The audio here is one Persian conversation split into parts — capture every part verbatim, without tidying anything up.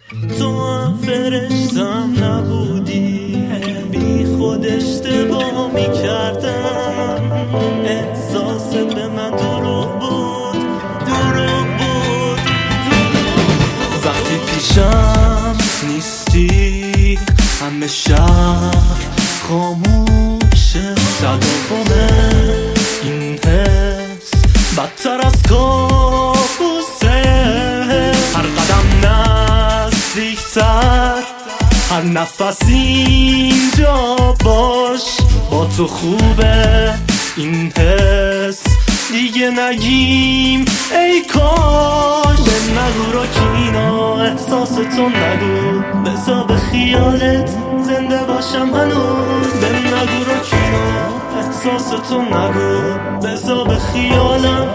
تو هم فرشتم نبودی، بی خود اشتباه میکردم، احساس به من دروغ بود، دروغ بود، دروغ بود. وقتی پیشم نیستی همه شهر خاموشه، تداوم این حس بدتر از کابوسه. هر قدم نزدیکتر، هر نفس اینجا باش، با تو خوبه این حس دیگه نگیم ای کاش. به نگو راکینا احساس تو نگو، بذار به خیالت زنده باشم هنوز. به نگو راکینا احساس تو نگو، بذار به خیالم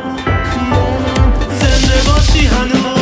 زنده باشی هنوز.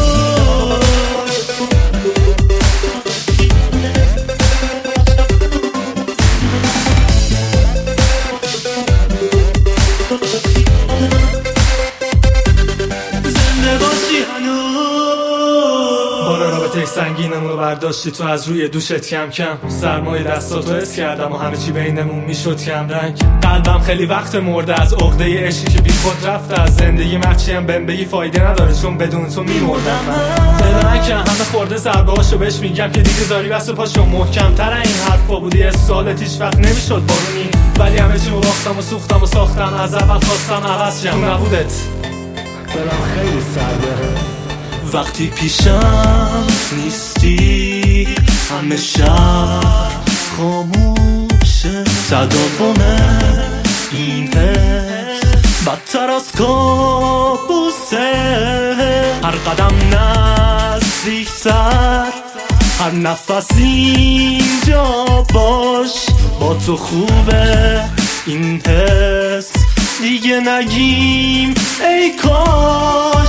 سنگینمونو برداشتی تو از روی دوشت کم کم، سرمای دستاتو حس کردم و همه چی بینمون میشد کم رنگ. قلبم خیلی وقت مرده از عقده عشقی که بی خود رفته از زندگی. مرچی هم بهم بگی فایده نداره چون بدون تو میمردم من. دل من که همه خورده ضربه هاشو بهش میگم که دیگه زاری بس و پاشو محکم تر این حرفا بودی. از سالت هیچ وقت نمیشد بارونی، ولی همه چی رو باختم و سوختم و ساختم. از اول خواستم عوض شم نبودت، دلم خیلی سرده. وقتی پیشم نیستی همه شهر خاموشه، تداوم این حس بدتر از کابوسه. هر قدم نزدیکتر، هر نفس اینجا باش، با تو خوبه این حس دیگه نگیم ای کاش.